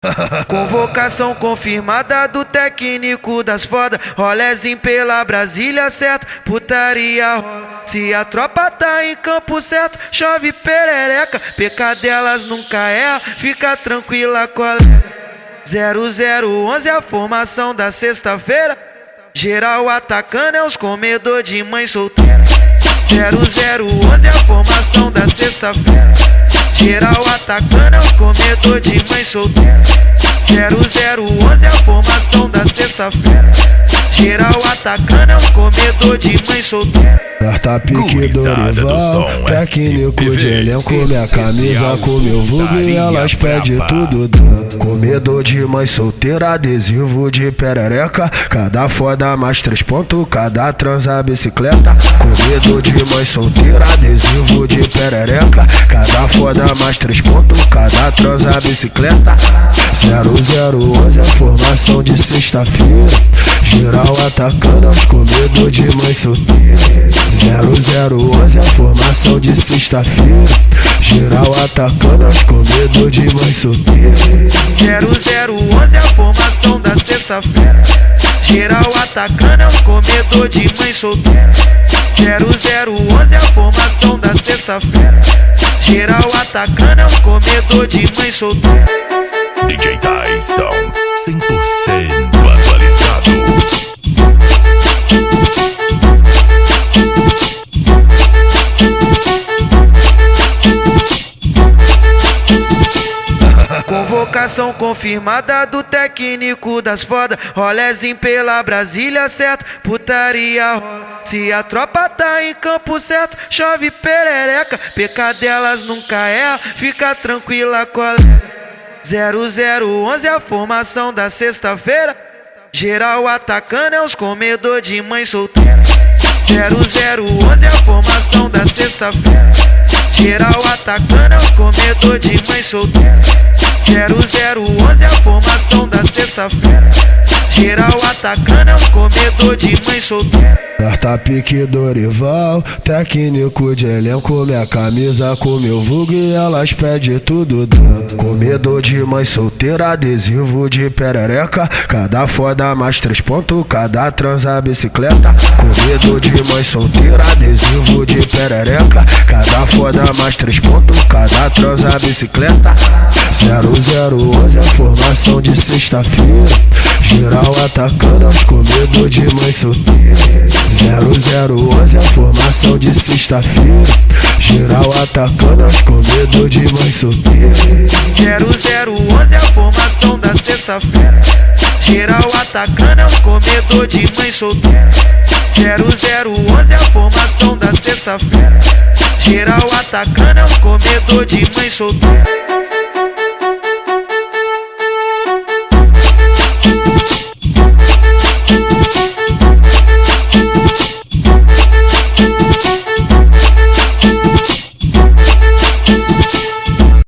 Convocação confirmada do técnico das foda. Rolezinho pela Brasília, certo? Putaria rola. Se a tropa tá em campo certo, chove perereca. Pecadelas nunca erra, fica tranquila, colega. 0011 a formação da sexta-feira. Geral atacando é os comedor de mãe solteira. 0011 a formação da sexta-feira. Geral atacando é os comedor de mãe solteira. 0011 a formação da sexta-feira. Geral atacando é os comedor de mãe solteira. Carta pique do rival, técnico de elenco, minha camisa com meu vulgo e elas pedem tudo dentro. Comedor de mãe solteira, adesivo de perereca. Cada foda mais 3 pontos, cada transa bicicleta. Comedor de mãe solteira, adesivo de perereca. Cada foda mais 3 pontos, cada transa bicicleta. 0011 a formação de sexta-feira. Geral atacando aos comedor de mãe solteira. 0011 a formação de sexta-feira. Geral atacando aos comedor de mãe solteira. 0011 a formação da sexta-feira. Geral atacando aos comedor de mãe solteira. 0011 a formação da sexta-feira. Geral atacando aos comedor de mãe solteira. DJ Tyson, 100% atualizado. Convocação confirmada do técnico das foda. Rolezinho pela Brasília, certo? Putaria rola. Se a tropa tá em campo certo, chove perereca. Pecadelas nunca erra, fica tranquila, colega. 0011 a formação da sexta-feira. Geral atacando é os comedor de mãe solteira. 0011 a formação da sexta-feira. Geral atacando é os comedor de mãe solteira. 0011 a formação da sexta-feira. Geral atacando é os comedor de mãe solteira. Carta pique do rival, técnico de elenco, minha camisa com meu vulgo e elas pedem tudo dentro. Comedor de mãe solteira, adesivo de perereca. Cada foda mais 3 pontos, cada transa bicicleta. Comedor de mãe solteira, adesivo de perereca. Cada foda mais 3 pontos, cada transa bicicleta. 0011 a formação de sexta-feira. Geral atacando aos comedor de mãe solteira. 0011 a formação de sexta-feira. Geral atacando aos comedor de mãe solteira. 0011 a formação da sexta-feira. Geral atacando aos comedor de mãe solteira. 0011 a formação da sexta-feira. Geral atacando aos comedor de mãe solteira.